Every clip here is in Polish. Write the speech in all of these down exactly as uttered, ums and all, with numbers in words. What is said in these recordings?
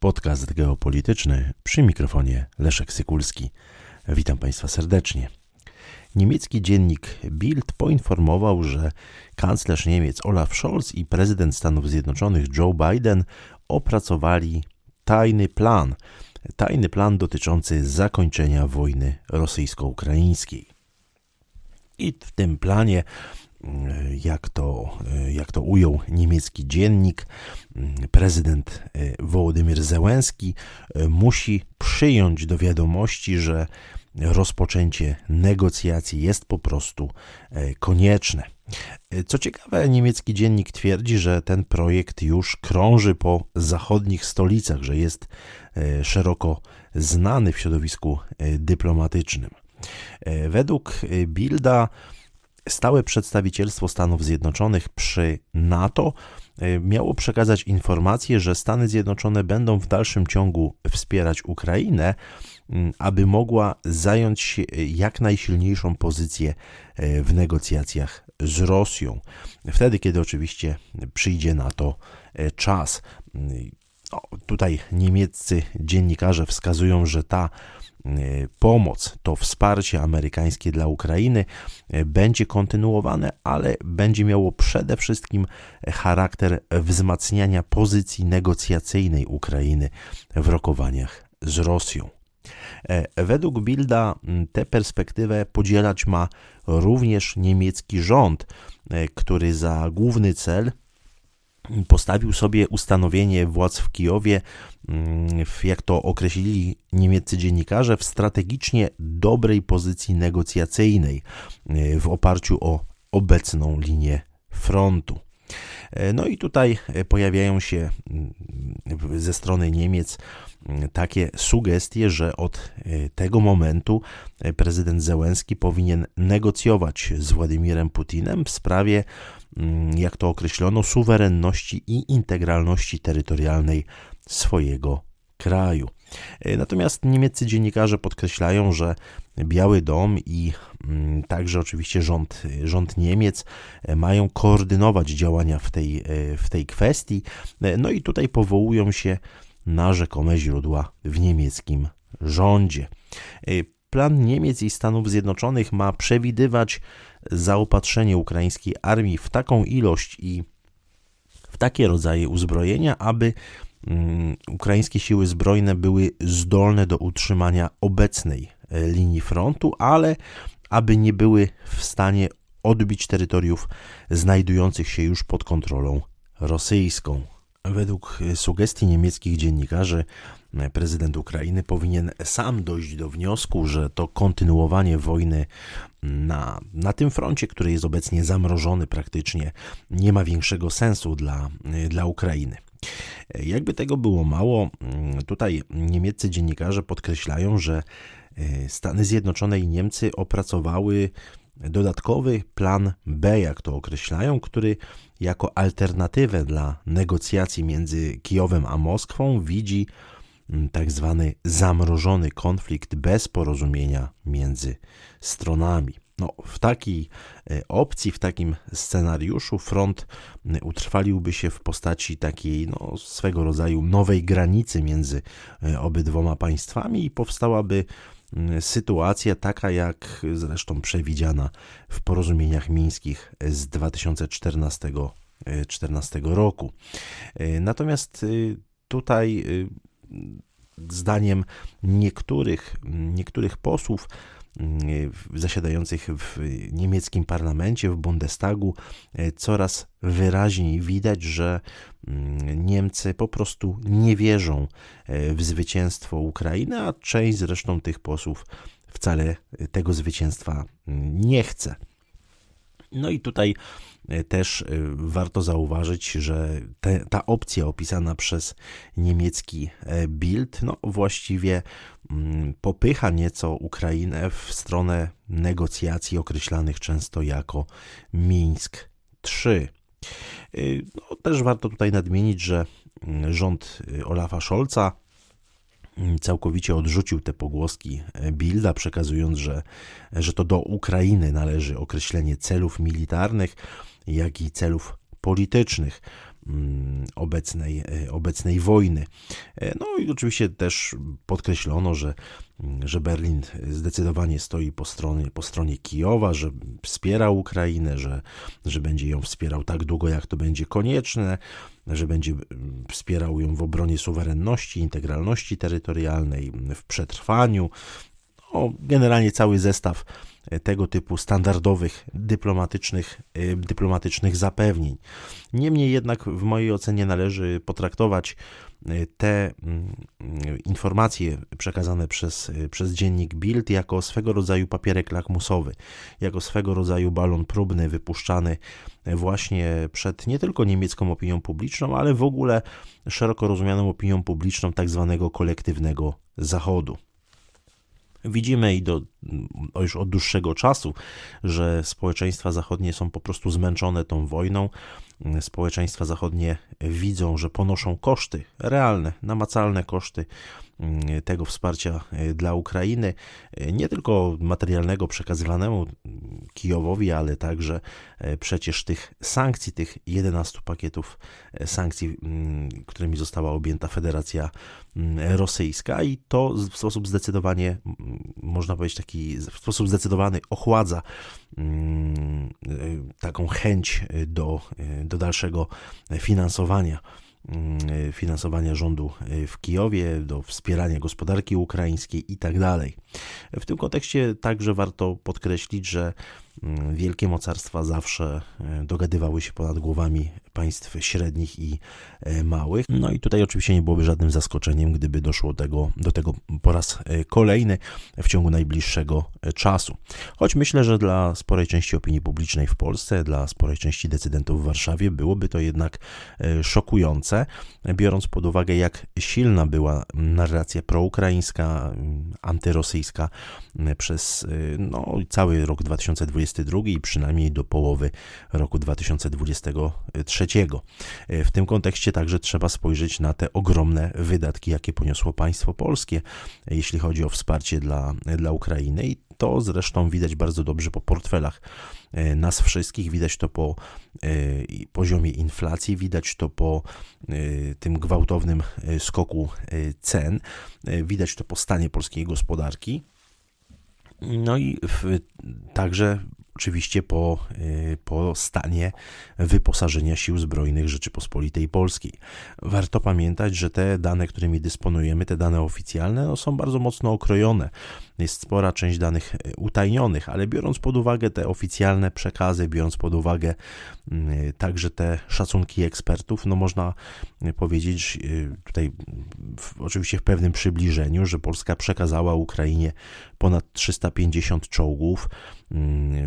Podcast geopolityczny, przy mikrofonie Leszek Sykulski. Witam Państwa serdecznie. Niemiecki dziennik Bild poinformował, że kanclerz Niemiec Olaf Scholz i prezydent Stanów Zjednoczonych Joe Biden opracowali tajny plan, tajny plan dotyczący zakończenia wojny rosyjsko-ukraińskiej. I w tym planie, jak to, jak to ujął niemiecki dziennik, prezydent Wołodymyr Zełenski musi przyjąć do wiadomości, że rozpoczęcie negocjacji jest po prostu konieczne. Co ciekawe, niemiecki dziennik twierdzi, że ten projekt już krąży po zachodnich stolicach, że jest szeroko znany w środowisku dyplomatycznym. Według Bilda stałe przedstawicielstwo Stanów Zjednoczonych przy NATO miało przekazać informację, że Stany Zjednoczone będą w dalszym ciągu wspierać Ukrainę, aby mogła zająć jak najsilniejszą pozycję w negocjacjach z Rosją. Wtedy, kiedy oczywiście przyjdzie na to czas. No, tutaj niemieccy dziennikarze wskazują, że ta pomoc, to wsparcie amerykańskie dla Ukrainy będzie kontynuowane, ale będzie miało przede wszystkim charakter wzmacniania pozycji negocjacyjnej Ukrainy w rokowaniach z Rosją. Według Bilda tę perspektywę podzielać ma również niemiecki rząd, który za główny cel postawił sobie ustanowienie władz w Kijowie, jak to określili niemieccy dziennikarze, w strategicznie dobrej pozycji negocjacyjnej w oparciu o obecną linię frontu. No i tutaj pojawiają się ze strony Niemiec takie sugestie, że od tego momentu prezydent Zełenski powinien negocjować z Władimirem Putinem w sprawie, jak to określono, suwerenności i integralności terytorialnej swojego kraju. Natomiast niemieccy dziennikarze podkreślają, że Biały Dom i także oczywiście rząd, rząd Niemiec mają koordynować działania w tej, w tej kwestii. No i tutaj powołują się na rzekome źródła w niemieckim rządzie. Plan Niemiec i Stanów Zjednoczonych ma przewidywać zaopatrzenie ukraińskiej armii w taką ilość i w takie rodzaje uzbrojenia, aby ukraińskie siły zbrojne były zdolne do utrzymania obecnej linii frontu, ale aby nie były w stanie odbić terytoriów znajdujących się już pod kontrolą rosyjską. Według sugestii niemieckich dziennikarzy prezydent Ukrainy powinien sam dojść do wniosku, że to kontynuowanie wojny na, na tym froncie, który jest obecnie zamrożony praktycznie, nie ma większego sensu dla, dla Ukrainy. Jakby tego było mało, tutaj niemieccy dziennikarze podkreślają, że Stany Zjednoczone i Niemcy opracowały dodatkowy plan B, jak to określają, który jako alternatywę dla negocjacji między Kijowem a Moskwą widzi tak zwany zamrożony konflikt bez porozumienia między stronami. No, w takiej opcji, w takim scenariuszu front utrwaliłby się w postaci takiej no, swego rodzaju nowej granicy między obydwoma państwami i powstałaby sytuacja taka jak zresztą przewidziana w porozumieniach mińskich z dwa tysiące czternastego roku. Natomiast tutaj zdaniem niektórych, niektórych posłów zasiadających w niemieckim parlamencie, w Bundestagu, coraz wyraźniej widać, że Niemcy po prostu nie wierzą w zwycięstwo Ukrainy, a część zresztą tych posłów wcale tego zwycięstwa nie chce. No i tutaj też warto zauważyć, że te, ta opcja opisana przez niemiecki Bild no właściwie popycha nieco Ukrainę w stronę negocjacji określanych często jako Mińsk trzy. No, też warto tutaj nadmienić, że rząd Olafa Scholza całkowicie odrzucił te pogłoski Bilda, przekazując, że, że to do Ukrainy należy określenie celów militarnych, jak i celów politycznych. obecnej, obecnej wojny. No i oczywiście też podkreślono, że, że Berlin zdecydowanie stoi po stronie, po stronie Kijowa, że wspiera Ukrainę, że, że będzie ją wspierał tak długo, jak to będzie konieczne, że będzie wspierał ją w obronie suwerenności, integralności terytorialnej, w przetrwaniu. No, generalnie cały zestaw tego typu standardowych dyplomatycznych, dyplomatycznych zapewnień. Niemniej jednak w mojej ocenie należy potraktować te informacje przekazane przez, przez dziennik Bild jako swego rodzaju papierek lakmusowy, jako swego rodzaju balon próbny wypuszczany właśnie przed nie tylko niemiecką opinią publiczną, ale w ogóle szeroko rozumianą opinią publiczną tak zwanego kolektywnego Zachodu. Widzimy i do, już od dłuższego czasu, że społeczeństwa zachodnie są po prostu zmęczone tą wojną. Społeczeństwa zachodnie widzą, że ponoszą koszty, realne, namacalne koszty tego wsparcia dla Ukrainy, nie tylko materialnego przekazywanemu Kijowowi, ale także przecież tych sankcji, tych jedenastu pakietów sankcji, którymi została objęta Federacja Rosyjska, i to w sposób zdecydowany, można powiedzieć, taki w sposób zdecydowany ochładza taką chęć do, do dalszego finansowania finansowania rządu w Kijowie, do wspierania gospodarki ukraińskiej i tak dalej. W tym kontekście także warto podkreślić, że wielkie mocarstwa zawsze dogadywały się ponad głowami państw średnich i małych. No i tutaj oczywiście nie byłoby żadnym zaskoczeniem, gdyby doszło tego, do tego po raz kolejny w ciągu najbliższego czasu. Choć myślę, że dla sporej części opinii publicznej w Polsce, dla sporej części decydentów w Warszawie byłoby to jednak szokujące, biorąc pod uwagę, jak silna była narracja proukraińska, antyrosyjska przez no, cały rok dwa tysiące dwudziesty drugi i przynajmniej do połowy roku dwa tysiące dwudziestego trzeciego. W tym kontekście także trzeba spojrzeć na te ogromne wydatki, jakie poniosło państwo polskie, jeśli chodzi o wsparcie dla, dla Ukrainy, i to zresztą widać bardzo dobrze po portfelach nas wszystkich, widać to po y, poziomie inflacji, widać to po y, tym gwałtownym skoku y, cen, y, widać to po stanie polskiej gospodarki, no i w, także oczywiście po, y, po stanie wyposażenia Sił Zbrojnych Rzeczypospolitej Polskiej. Warto pamiętać, że te dane, którymi dysponujemy, te dane oficjalne, no, są bardzo mocno okrojone. Jest spora część danych utajnionych, ale biorąc pod uwagę te oficjalne przekazy, biorąc pod uwagę y, także te szacunki ekspertów, no można powiedzieć y, tutaj w, oczywiście w pewnym przybliżeniu, że Polska przekazała Ukrainie ponad trzysta pięćdziesiąt czołgów, y,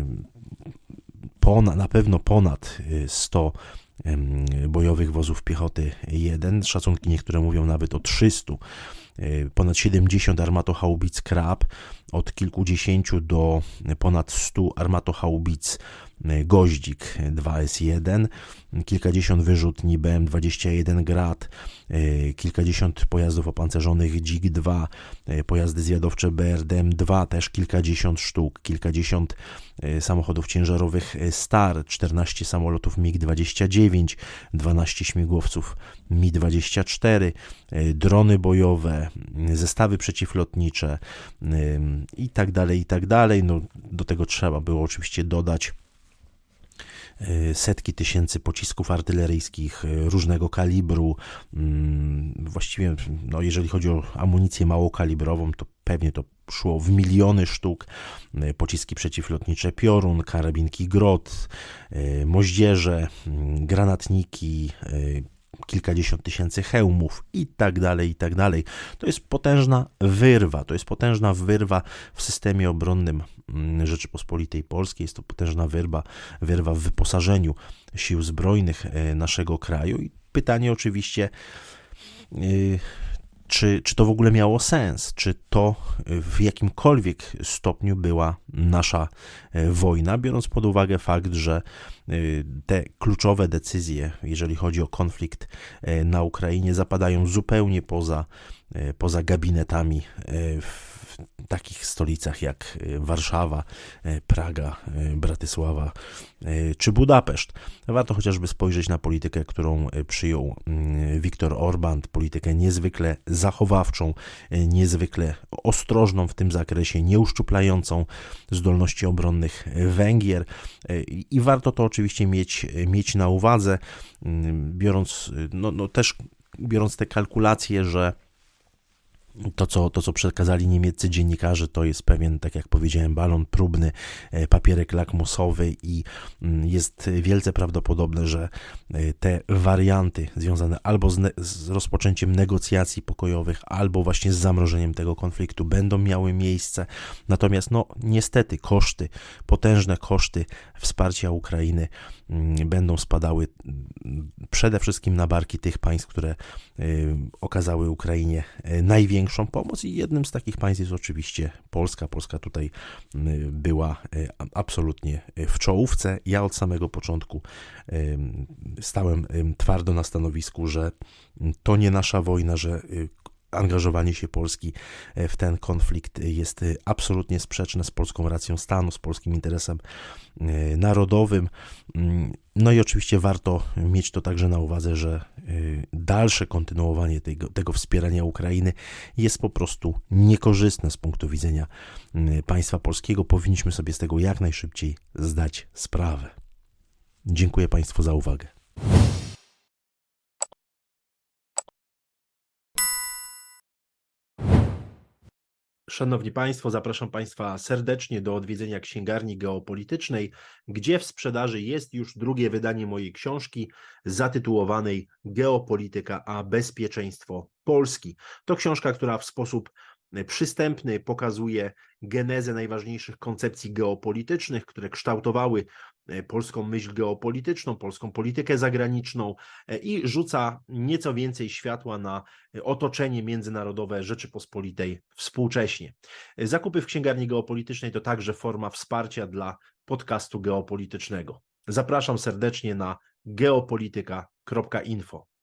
ponad, na pewno ponad sto bojowych wozów piechoty jeden, szacunki niektóre mówią nawet o trzystu, ponad siedemdziesiąt armatochaubic Krab, od kilkudziesięciu do ponad stu armatochaubic Goździk dwa S jeden, kilkadziesiąt wyrzutni B M dwadzieścia jeden Grad, kilkadziesiąt pojazdów opancerzonych Dzik dwa, pojazdy zwiadowcze B R D M dwa, też kilkadziesiąt sztuk, kilkadziesiąt samochodów ciężarowych Star, czternaście samolotów MiG dwadzieścia dziewięć, dwanaście śmigłowców Mi dwadzieścia cztery, drony bojowe, zestawy przeciwlotnicze i tak dalej, i tak dalej. No, do tego trzeba było oczywiście dodać setki tysięcy pocisków artyleryjskich różnego kalibru. Właściwie, no, jeżeli chodzi o amunicję małokalibrową, to pewnie to szło w miliony sztuk. Pociski przeciwlotnicze Piorun, karabinki Grot, moździerze, granatniki, kilkadziesiąt tysięcy hełmów i tak dalej, i tak dalej. To jest potężna wyrwa, to jest potężna wyrwa w systemie obronnym Rzeczypospolitej Polskiej, jest to potężna wyrwa, wyrwa w wyposażeniu sił zbrojnych naszego kraju. I pytanie oczywiście, czy, czy to w ogóle miało sens, czy to w jakimkolwiek stopniu była nasza wojna, biorąc pod uwagę fakt, że te kluczowe decyzje, jeżeli chodzi o konflikt na Ukrainie, zapadają zupełnie poza, poza gabinetami w takich stolicach jak Warszawa, Praga, Bratysława czy Budapeszt. Warto chociażby spojrzeć na politykę, którą przyjął Viktor Orban, politykę niezwykle zachowawczą, niezwykle ostrożną w tym zakresie, nieuszczuplającą zdolności obronnych Węgier i warto to oczywiście mieć, mieć na uwadze, biorąc, no, no też biorąc te kalkulacje, że To co, to, co przekazali niemieccy dziennikarze, to jest pewien, tak jak powiedziałem, balon próbny, papierek lakmusowy i jest wielce prawdopodobne, że te warianty związane albo z, ne- z rozpoczęciem negocjacji pokojowych, albo właśnie z zamrożeniem tego konfliktu będą miały miejsce. Natomiast no niestety koszty, potężne koszty wsparcia Ukrainy będą spadały przede wszystkim na barki tych państw, które okazały Ukrainie największą pomoc i jednym z takich państw jest oczywiście Polska. Polska tutaj była absolutnie w czołówce. Ja od samego początku stałem twardo na stanowisku, że to nie nasza wojna, że angażowanie się Polski w ten konflikt jest absolutnie sprzeczne z polską racją stanu, z polskim interesem narodowym. No i oczywiście warto mieć to także na uwadze, że dalsze kontynuowanie tego, tego wspierania Ukrainy jest po prostu niekorzystne z punktu widzenia państwa polskiego. Powinniśmy sobie z tego jak najszybciej zdać sprawę. Dziękuję Państwu za uwagę. Szanowni Państwo, zapraszam Państwa serdecznie do odwiedzenia Księgarni Geopolitycznej, gdzie w sprzedaży jest już drugie wydanie mojej książki zatytułowanej Geopolityka a bezpieczeństwo Polski. To książka, która w sposób przystępny pokazuje genezę najważniejszych koncepcji geopolitycznych, które kształtowały polską myśl geopolityczną, polską politykę zagraniczną i rzuca nieco więcej światła na otoczenie międzynarodowe Rzeczypospolitej współcześnie. Zakupy w Księgarni Geopolitycznej to także forma wsparcia dla podcastu geopolitycznego. Zapraszam serdecznie na geopolityka kropka info.